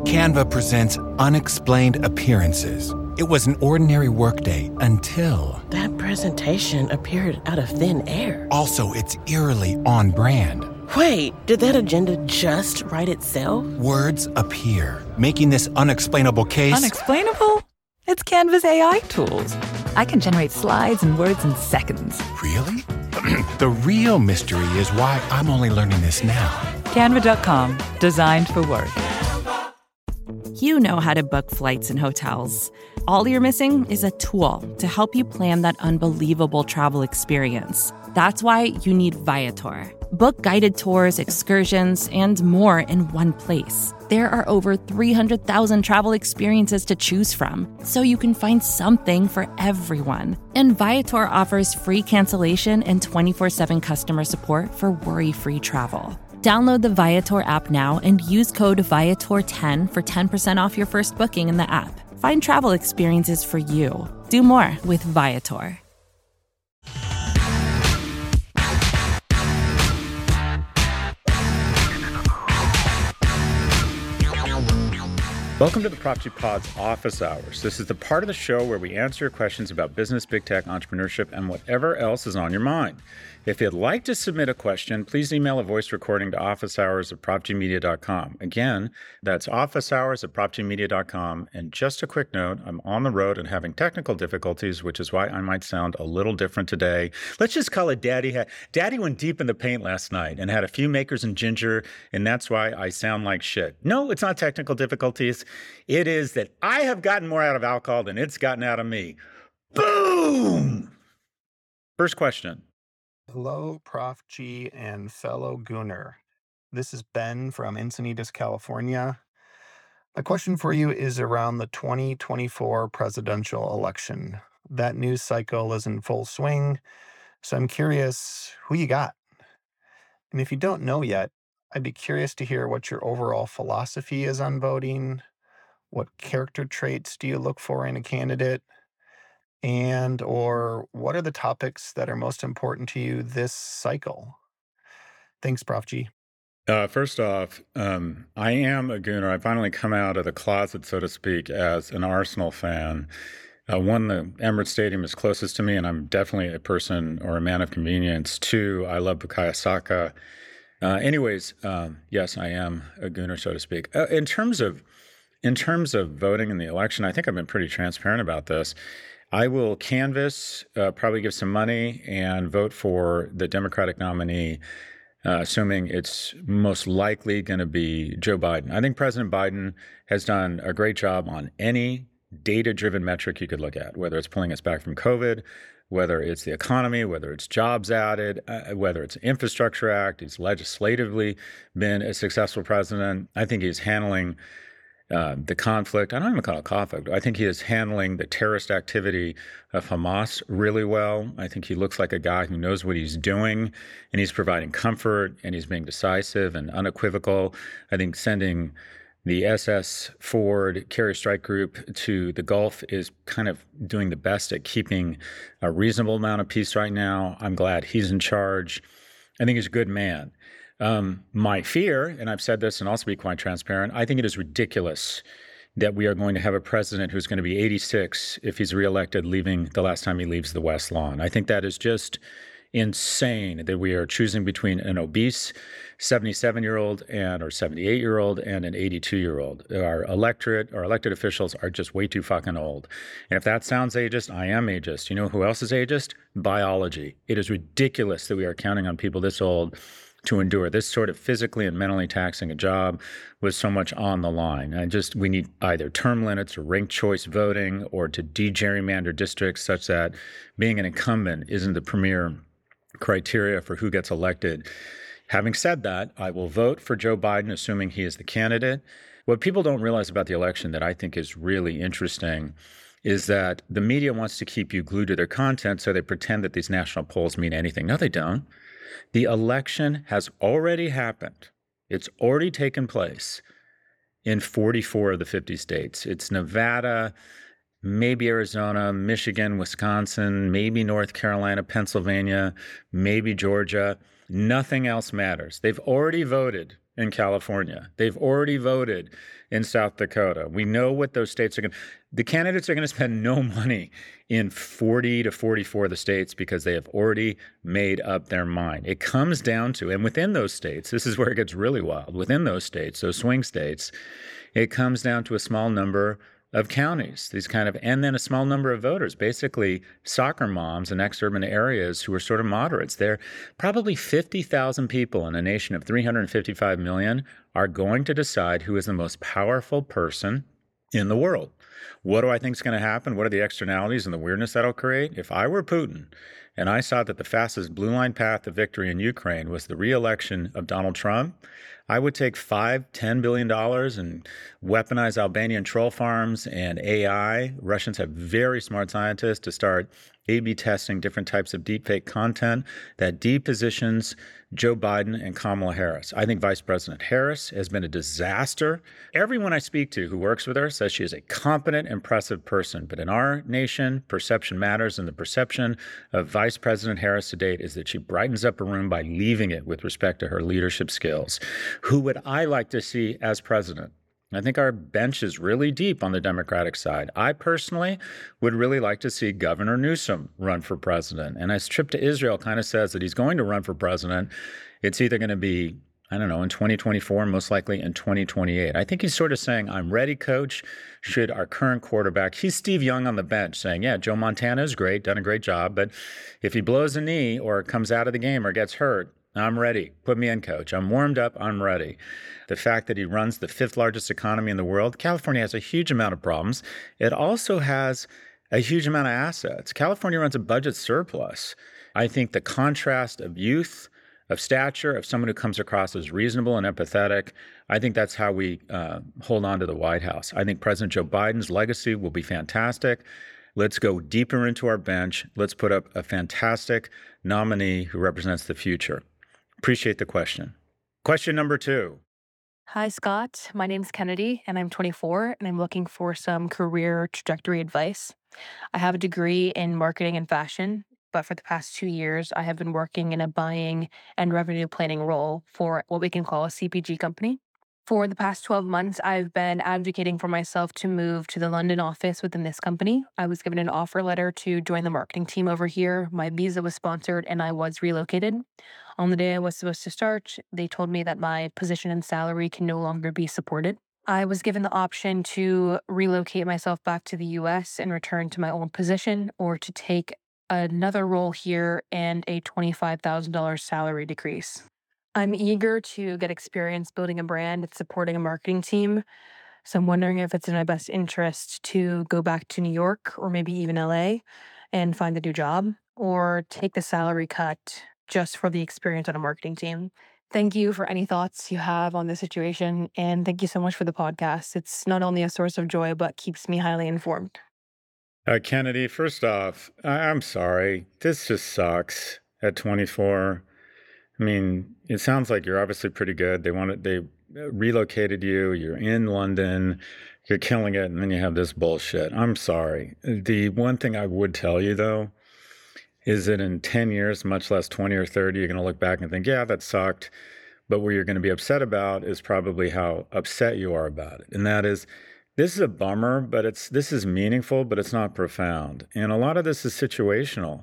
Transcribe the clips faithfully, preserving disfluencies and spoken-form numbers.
Canva presents Unexplained Appearances. It was an ordinary workday until... That presentation appeared out of thin air. Also, it's eerily on brand. Wait, did that agenda just write itself? Words appear, making this unexplainable case... Unexplainable? It's Canva's A I tools. I can generate slides and words in seconds. Really? The real mystery is why I'm only learning this now. Canva dot com, designed for work. You know how to book flights and hotels. All you're missing is a tool to help you plan that unbelievable travel experience. That's why you need Viator. Book guided tours, excursions, and more in one place. There are over three hundred thousand travel experiences to choose from, so you can find something for everyone. And Viator offers free cancellation and twenty-four seven customer support for worry-free travel. Download the Viator app now and use code Viator ten for ten percent off your first booking in the app. Find travel experiences for you. Do more with Viator. Welcome to the Prop G Pod's Office Hours. This is the part of the show where we answer your questions about business, big tech, entrepreneurship, and whatever else is on your mind. If you'd like to submit a question, please email a voice recording to officehours at prop g media dot com. Again, that's officehours at prop g media dot com. And just a quick note, I'm on the road and having technical difficulties, which is why I might sound a little different today. Let's just call it Daddy. Ha- Daddy went deep in the paint last night and had a few makers and ginger, and that's why I sound like shit. No, it's not technical difficulties. It is that I have gotten more out of alcohol than it's gotten out of me. Boom! First question. Hello, Prof G and fellow Gooner. This is Ben from Encinitas, California. My question for you is around the twenty twenty-four presidential election. That news cycle is in full swing, so I'm curious who you got. And if you don't know yet, I'd be curious to hear what your overall philosophy is on voting. What character traits do you look for in a candidate? And or what are the topics that are most important to you this cycle? Thanks, Prof G. Uh, first off, um, I am a Gooner. I finally come out of the closet, so to speak, as an Arsenal fan. Uh, one, the Emirates Stadium is closest to me, and I'm definitely a person or a man of convenience. Two, I love Bukayo Saka. Uh, anyways, um, yes, I am a Gooner, so to speak. Uh, in terms of in terms of voting in the election, I think I've been pretty transparent about this. I will canvass, uh, probably give some money, and vote for the Democratic nominee, uh, assuming it's most likely going to be Joe Biden. I think President Biden has done a great job on any data-driven metric you could look at, whether it's pulling us back from COVID, whether it's the economy, whether it's jobs added, uh, whether it's Infrastructure Act. He's legislatively been a successful president. I think he's handling Uh, the conflict. I don't even call it conflict. I think he is handling the terrorist activity of Hamas really well. I think he looks like a guy who knows what he's doing, and he's providing comfort, and he's being decisive and unequivocal. I think sending the S S Ford Carrier Strike Group to the Gulf is kind of doing the best at keeping a reasonable amount of peace right now. I'm glad he's in charge. I think he's a good man. Um, my fear, and I've said this and also be quite transparent, I think it is ridiculous that we are going to have a president who's going to be eighty-six if he's reelected, leaving the last time he leaves the West Lawn. I think that is just insane that we are choosing between an obese seventy-seven-year-old and or seventy-eight-year-old and an eighty-two-year-old. Our electorate, our elected officials are just way too fucking old. And if that sounds ageist, I am ageist. You know who else is ageist? Biology. It is ridiculous that we are counting on people this old to endure this sort of physically and mentally taxing a job with so much on the line. I just, we need either term limits or ranked choice voting or to de-gerrymander districts such that being an incumbent isn't the premier criteria for who gets elected. Having said that, I will vote for Joe Biden, assuming he is the candidate. What people don't realize about the election that I think is really interesting is that the media wants to keep you glued to their content, so they pretend that these national polls mean anything. No, they don't. The election has already happened. It's already taken place in forty-four of the fifty states. It's Nevada, maybe Arizona, Michigan, Wisconsin, maybe North Carolina, Pennsylvania, maybe Georgia. Nothing else matters. They've already voted in California. They've already voted in South Dakota. We know what those states are going to, the candidates are going to spend no money in forty to forty-four of the states because they have already made up their mind. It comes down to, and within those states, this is where it gets really wild. Within those states, those swing states, it comes down to a small number of counties, these kind of, and then a small number of voters, basically soccer moms in ex-urban areas who are sort of moderates. There probably fifty thousand people in a nation of three hundred fifty-five million are going to decide who is the most powerful person in the world. What do I think is going to happen? What are the externalities and the weirdness that'll create? If I were Putin and I saw that the fastest blue line path to victory in Ukraine was the re-election of Donald Trump, I would take five, ten billion dollars and weaponize Albanian troll farms and A I. Russians have very smart scientists to start A B testing different types of deepfake content that depositions Joe Biden and Kamala Harris. I think Vice President Harris has been a disaster. Everyone I speak to who works with her says she is a competent, impressive person. But in our nation, perception matters, and the perception of Vice President Harris to date is that she brightens up a room by leaving it with respect to her leadership skills. Who would I like to see as president? I think our bench is really deep on the Democratic side. I personally would really like to see Governor Newsom run for president. And his trip to Israel kind of says that he's going to run for president. It's either going to be, I don't know, in twenty twenty-four, most likely in twenty twenty-eight. I think he's sort of saying, I'm ready, coach. Should our current quarterback, he's Steve Young on the bench saying, yeah, Joe Montana is great, done a great job. But if he blows a knee or comes out of the game or gets hurt, I'm ready. Put me in, coach. I'm warmed up. I'm ready. The fact that he runs the fifth largest economy in the world, California has a huge amount of problems. It also has a huge amount of assets. California runs a budget surplus. I think the contrast of youth, of stature, of someone who comes across as reasonable and empathetic, I think that's how we uh, hold on to the White House. I think President Joe Biden's legacy will be fantastic. Let's go deeper into our bench. Let's put up a fantastic nominee who represents the future. Appreciate the question. Question number two. Hi, Scott. My name's Kennedy, and I'm twenty-four, and I'm looking for some career trajectory advice. I have a degree in marketing and fashion, but for the past two years, I have been working in a buying and revenue planning role for what we can call a C P G company. For the past twelve months, I've been advocating for myself to move to the London office within this company. I was given an offer letter to join the marketing team over here. My visa was sponsored and I was relocated. On the day I was supposed to start, they told me that my position and salary can no longer be supported. I was given the option to relocate myself back to the U S and return to my old position, or to take another role here and a twenty-five thousand dollars salary decrease. I'm eager to get experience building a brand and supporting a marketing team. So I'm wondering if it's in my best interest to go back to New York or maybe even L A and find a new job, or take the salary cut just for the experience on a marketing team. Thank you for any thoughts you have on this situation. And thank you so much for the podcast. It's not only a source of joy, but keeps me highly informed. Uh, Kennedy, first off, I- I'm sorry. This just sucks at twenty-four. I mean, it sounds like you're obviously pretty good. They wanted, they relocated you. You're in London. You're killing it. And then you have this bullshit. I'm sorry. The one thing I would tell you, though, is that in ten years, much less twenty or thirty, you're going to look back and think, yeah, that sucked. But what you're going to be upset about is probably how upset you are about it. And that is, this is a bummer, but it's this is meaningful, but it's not profound. And a lot of this is situational.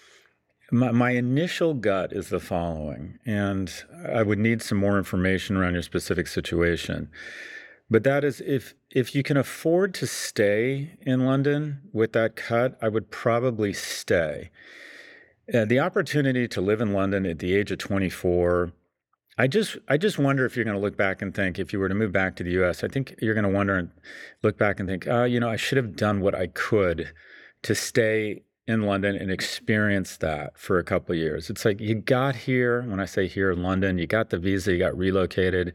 My, my initial gut is the following, and I would need some more information around your specific situation. But that is, if if you can afford to stay in London with that cut, I would probably stay. Uh, the opportunity to live in London at the age of twenty-four, I just I just wonder if you're going to look back and think, if you were to move back to the U S, I think you're going to wonder and look back and think, oh, you know, I should have done what I could to stay in London and experience that for a couple of years. It's like you got here, when I say here in London, you got the visa, you got relocated.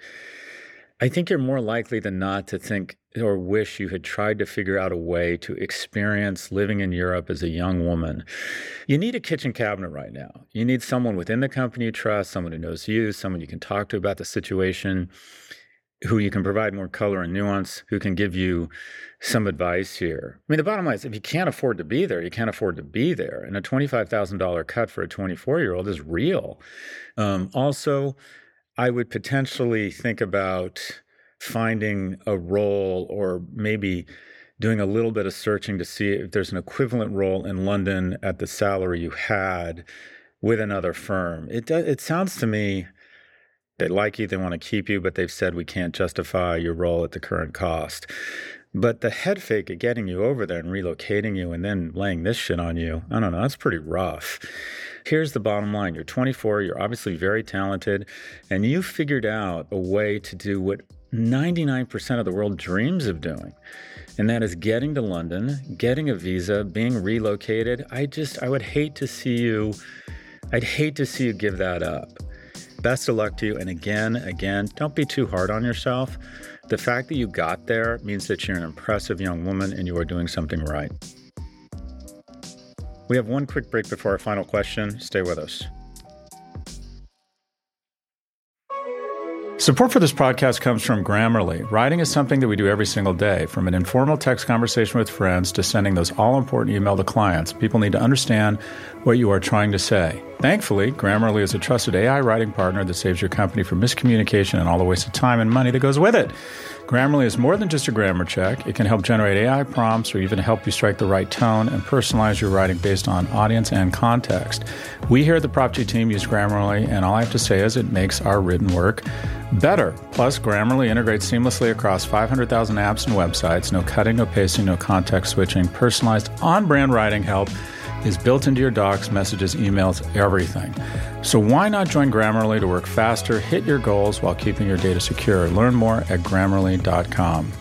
I think you're more likely than not to think or wish you had tried to figure out a way to experience living in Europe as a young woman. You need a kitchen cabinet right now. You need someone within the company you trust, someone who knows you, someone you can talk to about the situation, who you can provide more color and nuance, who can give you some advice here. I mean, the bottom line is, if you can't afford to be there, you can't afford to be there. And a twenty-five thousand dollars cut for a twenty-four-year-old is real. Um, also, I would potentially think about finding a role or maybe doing a little bit of searching to see if there's an equivalent role in London at the salary you had with another firm. It does, it sounds to me they like you, they want to keep you, but they've said we can't justify your role at the current cost. But the head fake of getting you over there and relocating you and then laying this shit on you, I don't know, that's pretty rough. Here's the bottom line. You're twenty-four, you're obviously very talented, and you figured out a way to do what ninety-nine percent of the world dreams of doing. And that is getting to London, getting a visa, being relocated. I just, I would hate to see you, I'd hate to see you give that up. Best of luck to you. And again, again, don't be too hard on yourself. The fact that you got there means that you're an impressive young woman and you are doing something right. We have one quick break before our final question. Stay with us. Support for this podcast comes from Grammarly. Writing is something that we do every single day. From an informal text conversation with friends to sending those all-important email to clients, people need to understand what you are trying to say. Thankfully, Grammarly is a trusted A I writing partner that saves your company from miscommunication and all the waste of time and money that goes with it. Grammarly is more than just a grammar check. It can help generate A I prompts or even help you strike the right tone and personalize your writing based on audience and context. We here at the Prop G team use Grammarly, and all I have to say is it makes our written work better. Plus, Grammarly integrates seamlessly across five hundred thousand apps and websites. No cutting, no pasting, no context switching. Personalized on-brand writing help is built into your docs, messages, emails, everything. So why not join Grammarly to work faster, hit your goals while keeping your data secure? Learn more at Grammarly dot com.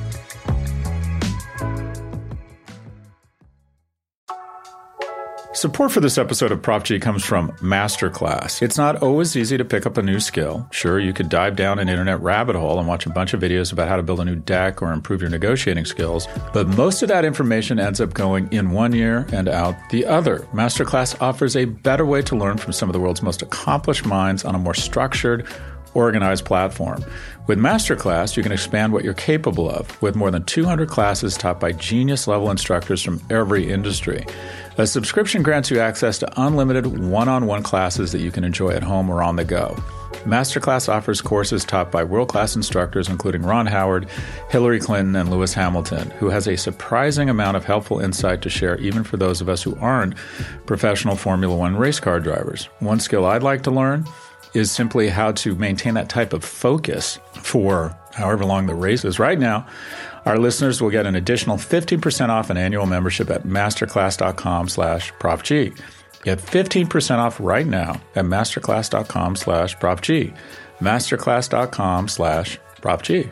Support for this episode of Prop G comes from Masterclass. It's not always easy to pick up a new skill. Sure, you could dive down an internet rabbit hole and watch a bunch of videos about how to build a new deck or improve your negotiating skills, but most of that information ends up going in one ear and out the other. Masterclass offers a better way to learn from some of the world's most accomplished minds on a more structured, organized platform. With Masterclass, you can expand what you're capable of with more than two hundred classes taught by genius-level instructors from every industry. A subscription grants you access to unlimited one-on-one classes that you can enjoy at home or on the go. Masterclass offers courses taught by world-class instructors including Ron Howard, Hillary Clinton, and Lewis Hamilton, who has a surprising amount of helpful insight to share even for those of us who aren't professional Formula One race car drivers. One skill I'd like to learn is simply how to maintain that type of focus for however long the race is. Right now, our listeners will get an additional fifteen percent off an annual membership at masterclass.com slash propg. Get fifteen percent off right now at masterclass.com slash propg. masterclass.com slash propg.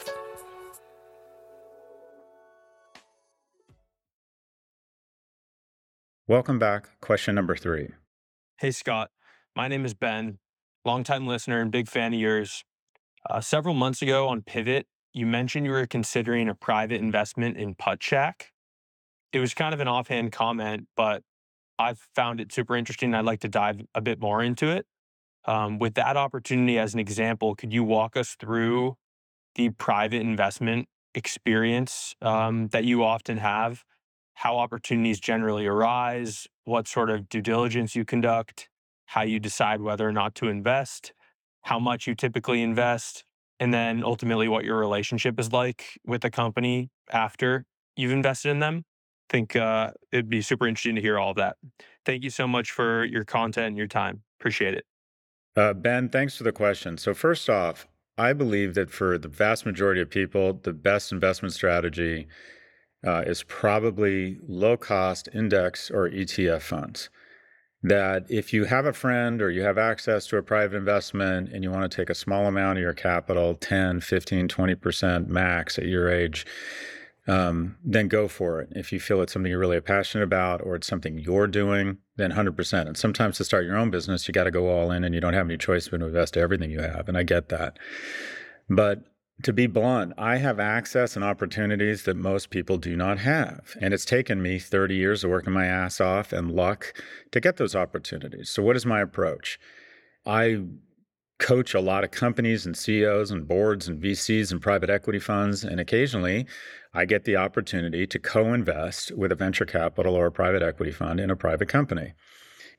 Welcome back. Question number three. Hey, Scott. My name is Ben, longtime listener and big fan of yours. Uh, several months ago on Pivot, you mentioned you were considering a private investment in Putshack. It was kind of an offhand comment, but I've found it super interesting. I'd like to dive a bit more into it. Um, with that opportunity as an example, could you walk us through the private investment experience um, that you often have, how opportunities generally arise, what sort of due diligence you conduct, how you decide whether or not to invest, how much you typically invest, and then ultimately what your relationship is like with the company after you've invested in them? I think uh, it'd be super interesting to hear all of that. Thank you so much for your content and your time. Appreciate it. Uh, Ben, thanks for the question. So first off, I believe that for the vast majority of people, the best investment strategy uh, is probably low-cost index or E T F funds. That if you have a friend or you have access to a private investment and you want to take a small amount of your capital, ten, fifteen, twenty percent max at your age, um, then go for it. If you feel it's something you're really passionate about or it's something you're doing, then one hundred percent. And sometimes to start your own business, you got to go all in and you don't have any choice but to invest everything you have. And I get that. But to be blunt, I have access and opportunities that most people do not have. And it's taken me thirty years of working my ass off and luck to get those opportunities. So what is my approach? I coach a lot of companies and C E Os and boards and V Cs and private equity funds. And occasionally I get the opportunity to co-invest with a venture capital or a private equity fund in a private company.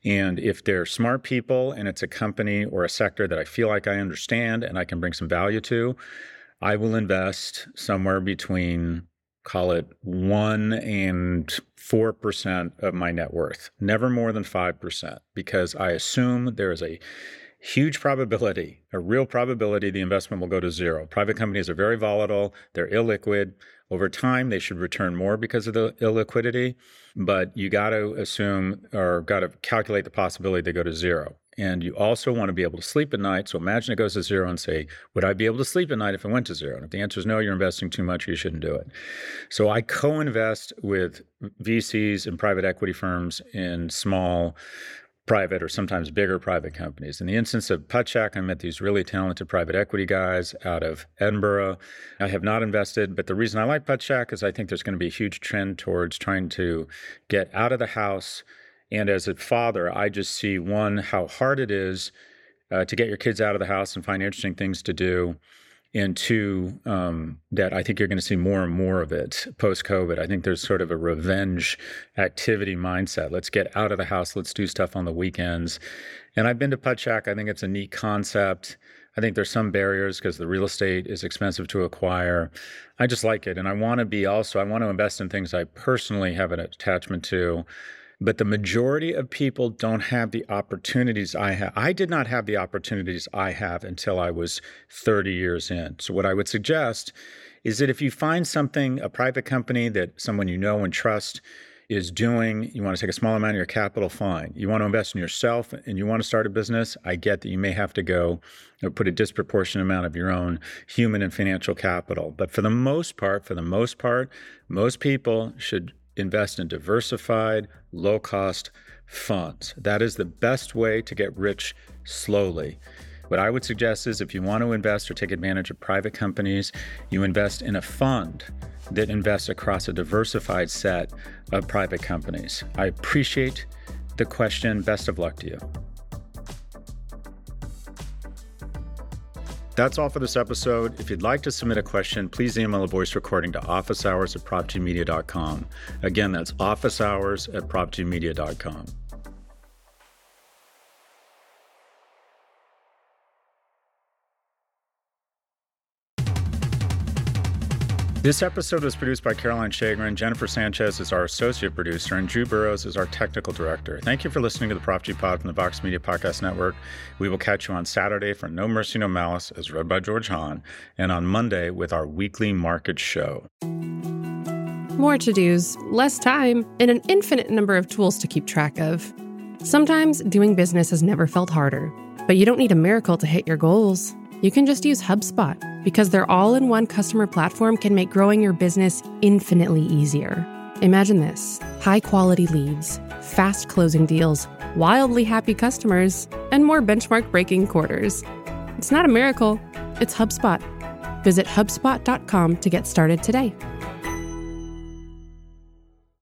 And if they're smart people and it's a company or a sector that I feel like I understand and I can bring some value to, I will invest somewhere between, call it one and four percent of my net worth, never more than five percent, because I assume there is a huge probability, a real probability the investment will go to zero. Private companies are very volatile. They're illiquid. Over time, they should return more because of the illiquidity, but you got to assume or got to calculate the possibility they go to zero. And you also want to be able to sleep at night. So imagine it goes to zero and say, would I be able to sleep at night if it went to zero? And if the answer is no, you're investing too much, you shouldn't do it. So I co-invest with V Cs and private equity firms in small private or sometimes bigger private companies. In the instance of PutShack, I met these really talented private equity guys out of Edinburgh. I have not invested, but the reason I like PutShack is I think there's going to be a huge trend towards trying to get out of the house. And as a father, I just see, one, how hard it is uh, to get your kids out of the house and find interesting things to do. And two, um, that I think you're going to see more and more of it post-COVID. I think there's sort of a revenge activity mindset. Let's get out of the house. Let's do stuff on the weekends. And I've been to PutShack. I think it's a neat concept. I think there's some barriers because the real estate is expensive to acquire. I just like it. And I want to be also, I want to invest in things I personally have an attachment to. But the majority of people don't have the opportunities I have. I did not have the opportunities I have until I was thirty years in. So what I would suggest is that if you find something, a private company that someone you know and trust is doing, you want to take a small amount of your capital, fine. You want to invest in yourself and you want to start a business, I get that you may have to go or put a disproportionate amount of your own human and financial capital. But for the most part, for the most part, most people should invest in diversified, low-cost funds. That is the best way to get rich slowly. What I would suggest is if you want to invest or take advantage of private companies, you invest in a fund that invests across a diversified set of private companies. I appreciate the question. Best of luck to you. That's all for this episode. If you'd like to submit a question, please email a voice recording to office hours at prop g media dot com. Again, that's office hours at prop g media dot com. This episode was produced by Caroline Shagrin. Jennifer Sanchez is our associate producer, and Drew Burrows is our technical director. Thank you for listening to the Prop G Pod from the Vox Media Podcast Network. We will catch you on Saturday for No Mercy, No Malice, as read by George Hahn, and on Monday with our weekly market show. More to-dos, less time, and an infinite number of tools to keep track of. Sometimes doing business has never felt harder, but you don't need a miracle to hit your goals. You can just use HubSpot, because their all-in-one customer platform can make growing your business infinitely easier. Imagine this: high-quality leads, fast closing deals, wildly happy customers, and more benchmark-breaking quarters. It's not a miracle, it's HubSpot. Visit HubSpot dot com to get started today.